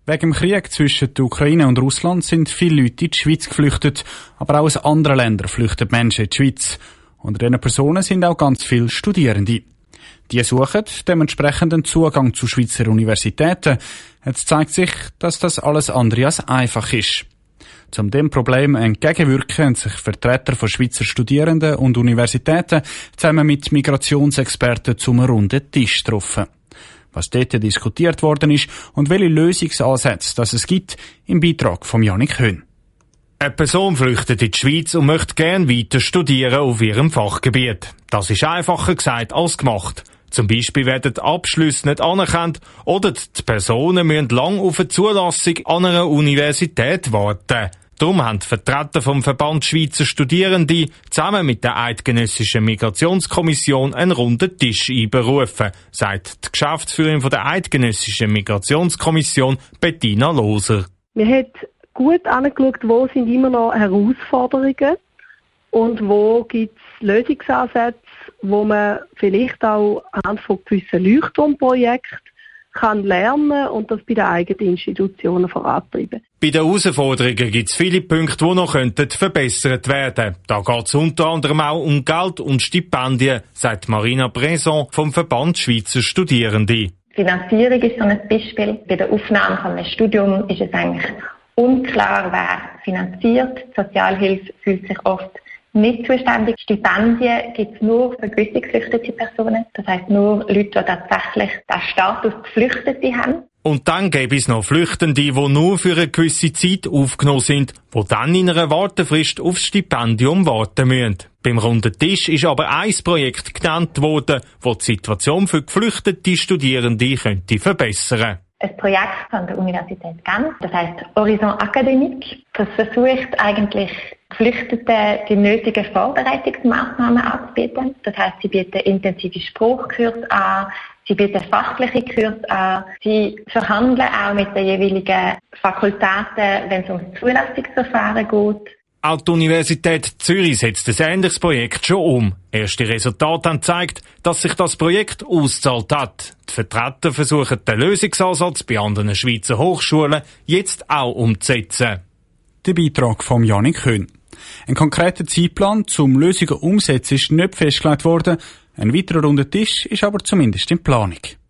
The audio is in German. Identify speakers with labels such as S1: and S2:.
S1: Wegen dem Krieg zwischen der Ukraine und Russland sind viele Leute in die Schweiz geflüchtet, aber auch aus anderen Ländern flüchten Menschen in die Schweiz. Unter diesen Personen sind auch ganz viele Studierende. Die suchen dementsprechend einen Zugang zu Schweizer Universitäten. Jetzt zeigt sich, dass das alles andere als einfach ist. Um dem Problem entgegenwirken, haben sich Vertreter von Schweizer Studierenden und Universitäten zusammen mit Migrationsexperten zum runden Tisch getroffen. Was dort diskutiert worden ist und welche Lösungsansätze es gibt, im Beitrag von Jannik Höhn.
S2: Eine Person flüchtet in die Schweiz und möchte gerne weiter studieren auf ihrem Fachgebiet. Das ist einfacher gesagt als gemacht. Zum Beispiel werden die Abschlüsse nicht anerkannt oder die Personen müssen lange auf eine Zulassung an einer Universität warten. Darum haben die Vertreter vom Verband Schweizer Studierende zusammen mit der Eidgenössischen Migrationskommission einen runden Tisch einberufen, sagt die Geschäftsführerin von der Eidgenössischen Migrationskommission, Bettina Loser.
S3: Wir haben gut angeschaut, wo sind immer noch Herausforderungen und wo gibt es Lösungsansätze, wo man vielleicht auch anhand von gewissen Leuchtturmprojekten kann lernen und das bei den eigenen Institutionen vorantreiben.
S2: Bei den Herausforderungen gibt es viele Punkte, die noch verbessert werden. Da geht es unter anderem auch um Geld und Stipendien, sagt Marina Bresson vom Verband Schweizer Studierende.
S4: Finanzierung ist so ein Beispiel. Bei der Aufnahme von einem Studium ist es eigentlich unklar, wer finanziert. Die Sozialhilfe fühlt sich oft nicht zuständig. Stipendien gibt es nur für gewisse geflüchtete Personen. Das heisst nur Leute, die tatsächlich den Status Geflüchtete haben.
S2: Und dann gäbe es noch Flüchtende, die nur für eine gewisse Zeit aufgenommen sind, die dann in einer Wartefrist aufs Stipendium warten müssen. Beim runden Tisch ist aber ein Projekt genannt worden, das die Situation für geflüchtete Studierende könnte verbessern.
S4: Ein Projekt von der Universität Genf, das heisst Horizon Académique. Das versucht eigentlich Geflüchteten die nötigen Vorbereitungsmaßnahmen anzubieten. Das heisst, sie bieten intensive Sprachkurse an, sie bieten fachliche Kurse an, sie verhandeln auch mit den jeweiligen Fakultäten, wenn es um das Zulassungsverfahren geht.
S2: Auch die Universität Zürich setzt ein ähnliches Projekt schon um. Erste Resultate haben gezeigt, dass sich das Projekt ausgezahlt hat. Die Vertreter versuchen den Lösungsansatz bei anderen Schweizer Hochschulen jetzt auch umzusetzen.
S1: Der Beitrag von Jannik Höhn. Ein konkreter Zeitplan zum Lösungen umsetzen ist nicht festgelegt worden. Ein weiterer runder Tisch ist aber zumindest in Planung.